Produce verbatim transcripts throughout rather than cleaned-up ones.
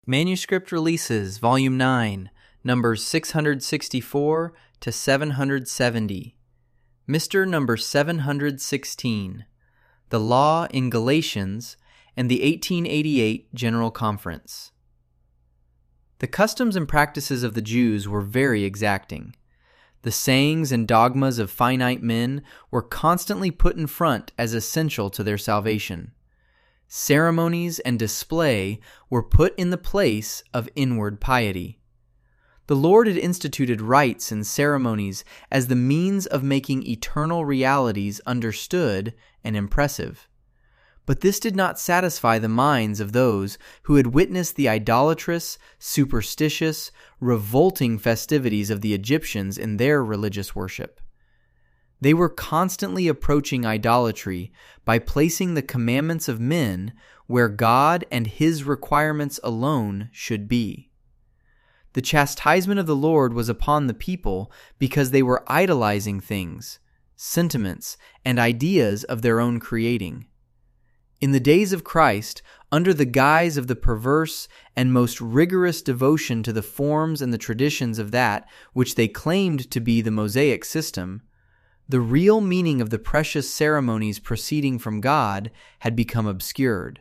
Manuscript Releases, Volume nine, numbers six hundred sixty-four to seven hundred seventy. Mister Number seven hundred sixteen, The Law in Galatians, and the eighteen eighty-eight General Conference. The customs and practices of the Jews were very exacting. The sayings and dogmas of finite men were constantly put in front as essential to their salvation. Ceremonies and display were put in the place of inward piety. The Lord had instituted rites and ceremonies as the means of making eternal realities understood and impressive. But this did not satisfy the minds of those who had witnessed the idolatrous, superstitious, revolting festivities of the Egyptians in their religious worship. They were constantly approaching idolatry by placing the commandments of men where God and His requirements alone should be. The chastisement of the Lord was upon the people because they were idolizing things, sentiments, and ideas of their own creating. In the days of Christ, under the guise of the perverse and most rigorous devotion to the forms and the traditions of that which they claimed to be the Mosaic system, the real meaning of the precious ceremonies proceeding from God had become obscured.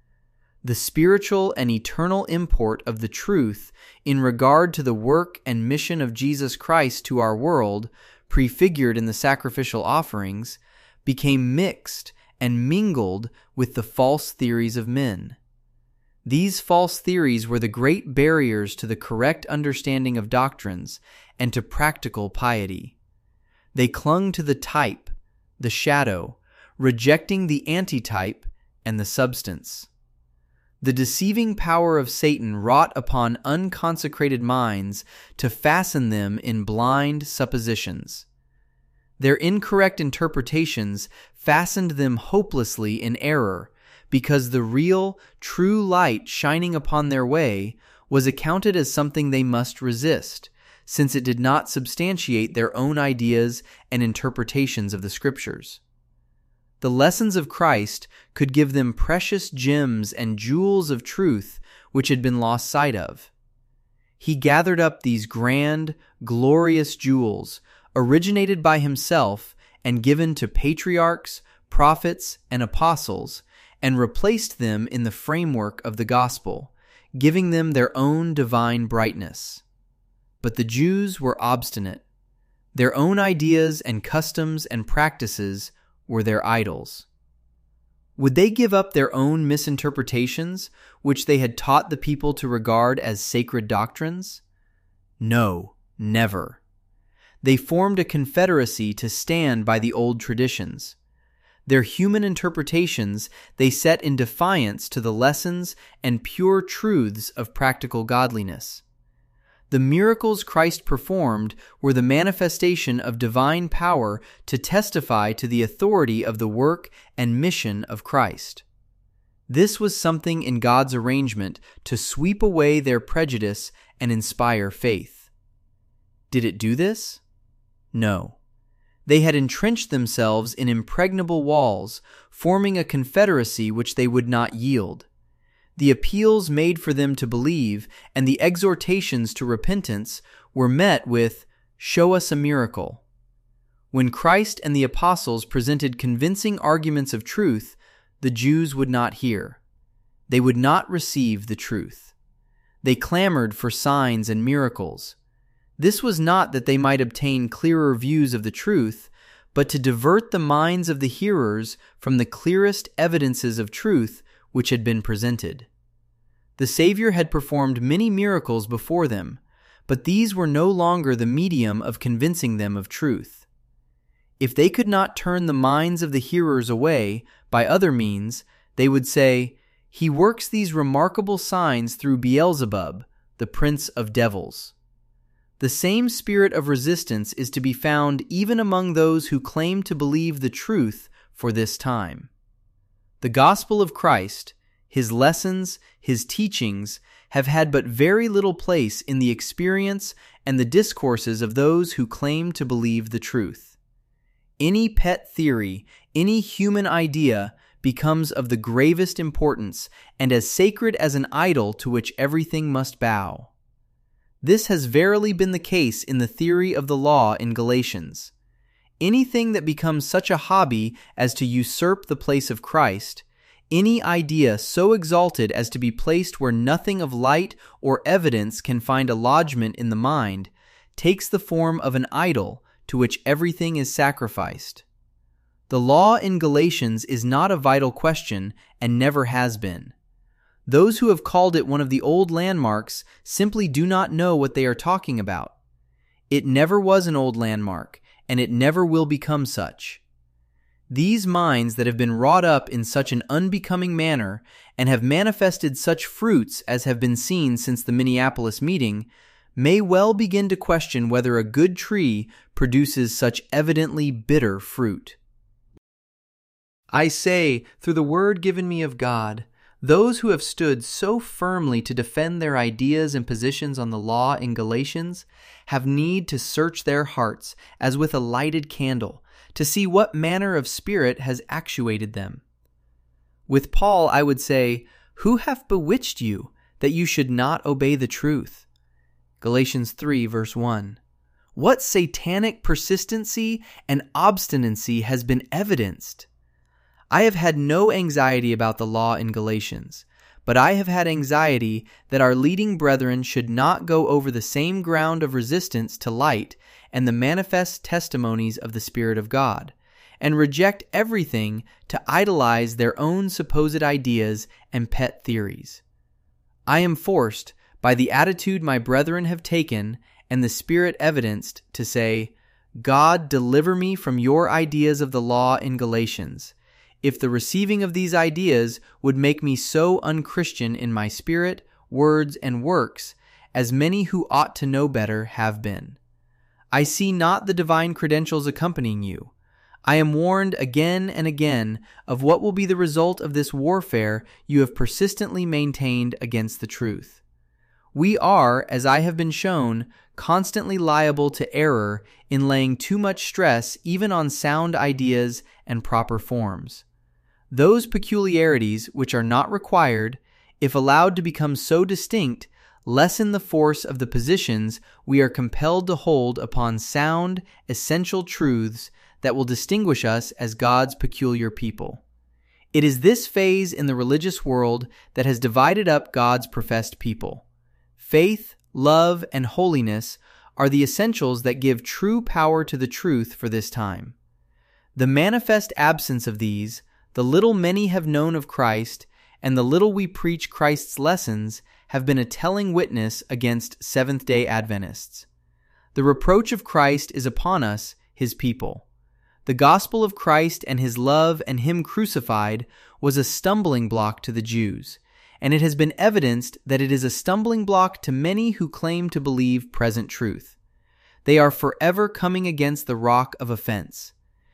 The spiritual and eternal import of the truth in regard to the work and mission of Jesus Christ to our world, prefigured in the sacrificial offerings, became mixed and mingled with the false theories of men. These false theories were the great barriers to the correct understanding of doctrines and to practical piety. They clung to the type, the shadow, rejecting the antitype and the substance. The deceiving power of Satan wrought upon unconsecrated minds to fasten them in blind suppositions. Their incorrect interpretations fastened them hopelessly in error, because the real, true light shining upon their way was accounted as something they must resist, since it did not substantiate their own ideas and interpretations of the Scriptures. The lessons of Christ could give them precious gems and jewels of truth which had been lost sight of. He gathered up these grand, glorious jewels, originated by Himself and given to patriarchs, prophets, and apostles, and replaced them in the framework of the gospel, giving them their own divine brightness. But the Jews were obstinate. Their own ideas and customs and practices were their idols. Would they give up their own misinterpretations, which they had taught the people to regard as sacred doctrines? No, never. They formed a confederacy to stand by the old traditions. Their human interpretations they set in defiance to the lessons and pure truths of practical godliness. The miracles Christ performed were the manifestation of divine power to testify to the authority of the work and mission of Christ. This was something in God's arrangement to sweep away their prejudice and inspire faith. Did it do this? No. They had entrenched themselves in impregnable walls, forming a confederacy which they would not yield. The appeals made for them to believe and the exhortations to repentance were met with, "Show us a miracle." When Christ and the apostles presented convincing arguments of truth, the Jews would not hear. They would not receive the truth. They clamored for signs and miracles. This was not that they might obtain clearer views of the truth, but to divert the minds of the hearers from the clearest evidences of truth which had been presented. The Savior had performed many miracles before them, but these were no longer the medium of convincing them of truth. If they could not turn the minds of the hearers away by other means, they would say, "He works these remarkable signs through Beelzebub, the prince of devils." The same spirit of resistance is to be found even among those who claim to believe the truth for this time. The gospel of Christ, His lessons, His teachings, have had but very little place in the experience and the discourses of those who claim to believe the truth. Any pet theory, any human idea becomes of the gravest importance and as sacred as an idol to which everything must bow. This has verily been the case in the theory of the law in Galatians. Anything that becomes such a hobby as to usurp the place of Christ, any idea so exalted as to be placed where nothing of light or evidence can find a lodgment in the mind, takes the form of an idol to which everything is sacrificed. The law in Galatians is not a vital question and never has been. Those who have called it one of the old landmarks simply do not know what they are talking about. It never was an old landmark, and it never will become such. These minds that have been wrought up in such an unbecoming manner and have manifested such fruits as have been seen since the Minneapolis meeting may well begin to question whether a good tree produces such evidently bitter fruit. I say, through the word given me of God, those who have stood so firmly to defend their ideas and positions on the law in Galatians have need to search their hearts as with a lighted candle to see what manner of spirit has actuated them. With Paul, I would say, "Who hath bewitched you that you should not obey the truth?" Galatians three, verse one. What satanic persistency and obstinacy has been evidenced? I have had no anxiety about the law in Galatians, but I have had anxiety that our leading brethren should not go over the same ground of resistance to light and the manifest testimonies of the Spirit of God, and reject everything to idolize their own supposed ideas and pet theories. I am forced, by the attitude my brethren have taken and the Spirit evidenced, to say, God, deliver me from your ideas of the law in Galatians, if the receiving of these ideas would make me so unchristian in my spirit, words, and works, as many who ought to know better have been. I see not the divine credentials accompanying you. I am warned again and again of what will be the result of this warfare you have persistently maintained against the truth. We are, as I have been shown, constantly liable to error in laying too much stress even on sound ideas and proper forms. Those peculiarities which are not required, if allowed to become so distinct, lessen the force of the positions we are compelled to hold upon sound, essential truths that will distinguish us as God's peculiar people. It is this phase in the religious world that has divided up God's professed people. Faith, love, and holiness are the essentials that give true power to the truth for this time. The manifest absence of these, the little many have known of Christ, and the little we preach Christ's lessons have been a telling witness against Seventh-day Adventists. The reproach of Christ is upon us, his people. The gospel of Christ and his love and him crucified was a stumbling block to the Jews, and it has been evidenced that it is a stumbling block to many who claim to believe present truth. They are forever coming against the rock of offense.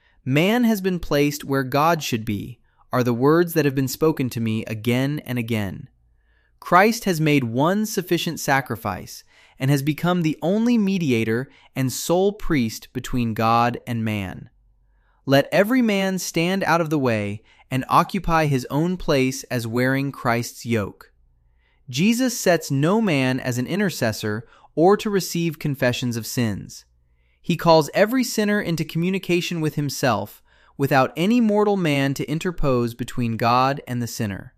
Man has been placed where God should be, are the words that have been spoken to me again and again. Christ has made one sufficient sacrifice and has become the only mediator and sole priest between God and man. Let every man stand out of the way and occupy his own place as wearing Christ's yoke. Jesus sets no man as an intercessor or to receive confessions of sins. He calls every sinner into communication with himself, without any mortal man to interpose between God and the sinner.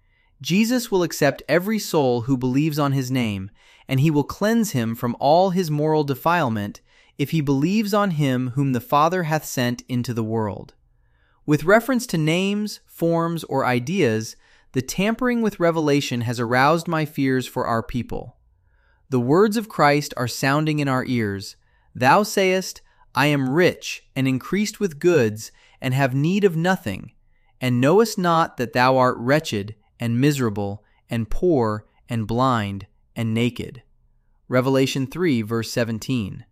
Jesus will accept every soul who believes on his name, and he will cleanse him from all his moral defilement if he believes on him whom the Father hath sent into the world. With reference to names, forms, or ideas, the tampering with revelation has aroused my fears for our people. The words of Christ are sounding in our ears. Thou sayest, I am rich and increased with goods, and have need of nothing, and knowest not that thou art wretched, and miserable, and poor, and blind, and naked. Revelation three, verse seventeen.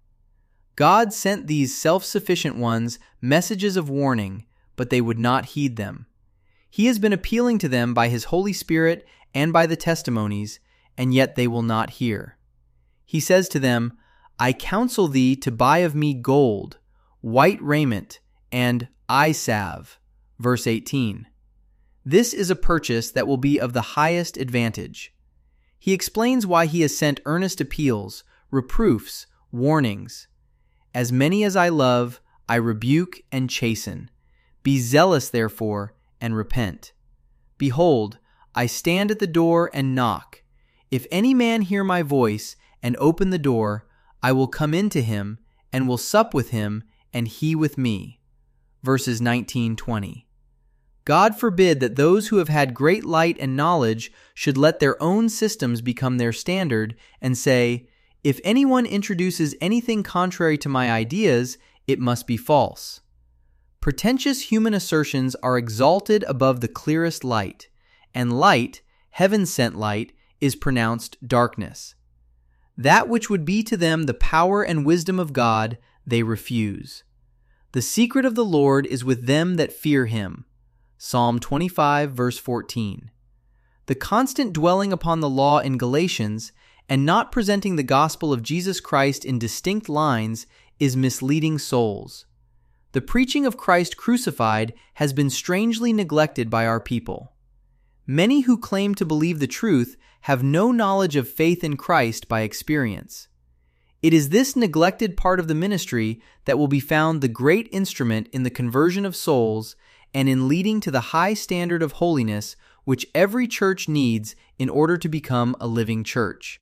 God sent these self-sufficient ones messages of warning, but they would not heed them. He has been appealing to them by his Holy Spirit and by the testimonies, and yet they will not hear. He says to them, I counsel thee to buy of me gold, white raiment, and eye salve. Verse eighteen. This is a purchase that will be of the highest advantage. He explains why he has sent earnest appeals, reproofs, warnings. As many as I love, I rebuke and chasten. Be zealous, therefore, and repent. Behold, I stand at the door and knock. If any man hear my voice and open the door, I will come into him and will sup with him and he with me. Verses nineteen to twenty. God forbid that those who have had great light and knowledge should let their own systems become their standard and say, if anyone introduces anything contrary to my ideas, it must be false. Pretentious human assertions are exalted above the clearest light, and light, heaven-sent light, is pronounced darkness. That which would be to them the power and wisdom of God, they refuse. The secret of the Lord is with them that fear him. Psalm twenty-five, verse fourteen. The constant dwelling upon the law in Galatians and not presenting the gospel of Jesus Christ in distinct lines is misleading souls. The preaching of Christ crucified has been strangely neglected by our people. Many who claim to believe the truth have no knowledge of faith in Christ by experience. It is this neglected part of the ministry that will be found the great instrument in the conversion of souls and in leading to the high standard of holiness which every church needs in order to become a living church.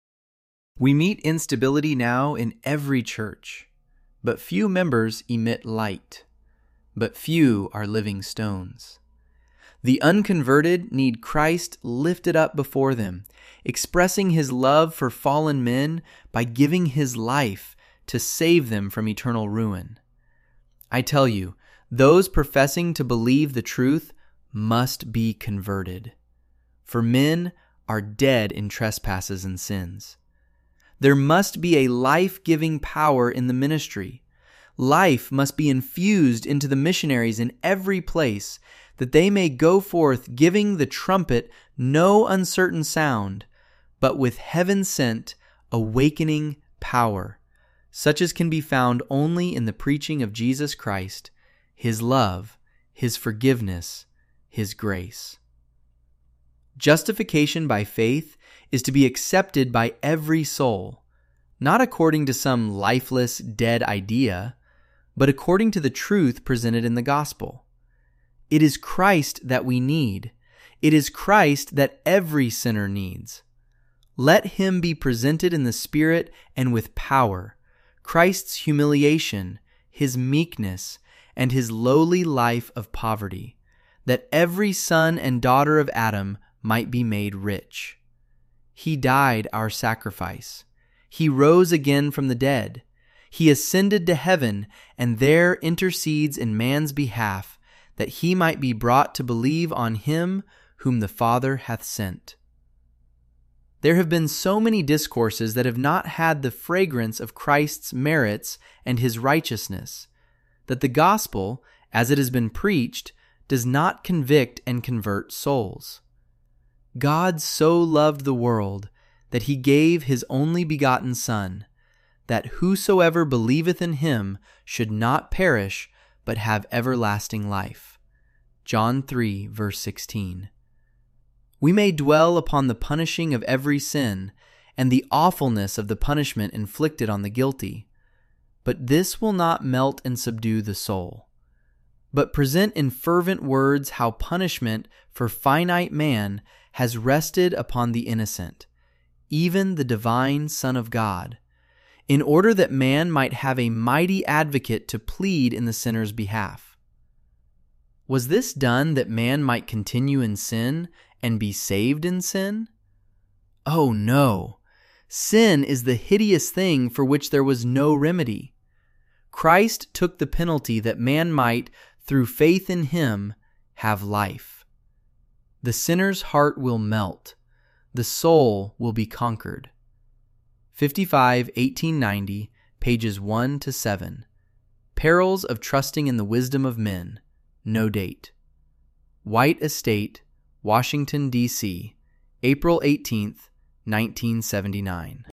We meet instability now in every church, but few members emit light, but few are living stones. The unconverted need Christ lifted up before them, expressing his love for fallen men by giving his life to save them from eternal ruin. I tell you, those professing to believe the truth must be converted, for men are dead in trespasses and sins. There must be a life-giving power in the ministry. Life must be infused into the missionaries in every place, that they may go forth giving the trumpet no uncertain sound, but with heaven-sent, awakening power, such as can be found only in the preaching of Jesus Christ, his love, his forgiveness, his grace. Justification by faith is to be accepted by every soul, not according to some lifeless, dead idea, but according to the truth presented in the gospel. It is Christ that we need. It is Christ that every sinner needs. Let him be presented in the Spirit and with power, Christ's humiliation, his meekness, and his lowly life of poverty, that every son and daughter of Adam might be made rich. He died our sacrifice. He rose again from the dead. He ascended to heaven and there intercedes in man's behalf, that he might be brought to believe on him whom the Father hath sent. There have been so many discourses that have not had the fragrance of Christ's merits and his righteousness, that the gospel, as it has been preached, does not convict and convert souls. God so loved the world that he gave his only begotten Son, that whosoever believeth in him should not perish, but have everlasting life. John three, verse sixteen. We may dwell upon the punishing of every sin and the awfulness of the punishment inflicted on the guilty, but this will not melt and subdue the soul, but present in fervent words how punishment for finite man has rested upon the innocent, even the divine Son of God, in order that man might have a mighty advocate to plead in the sinner's behalf. Was this done that man might continue in sin and be saved in sin? Oh no! Sin is the hideous thing for which there was no remedy. Christ took the penalty that man might, through faith in him, have life. The sinner's heart will melt. The soul will be conquered. fifty-five, eighteen ninety, pages one to seven. Perils of Trusting in the Wisdom of Men. No date. White Estate, Washington, D C, April eighteenth, nineteen seventy-nine.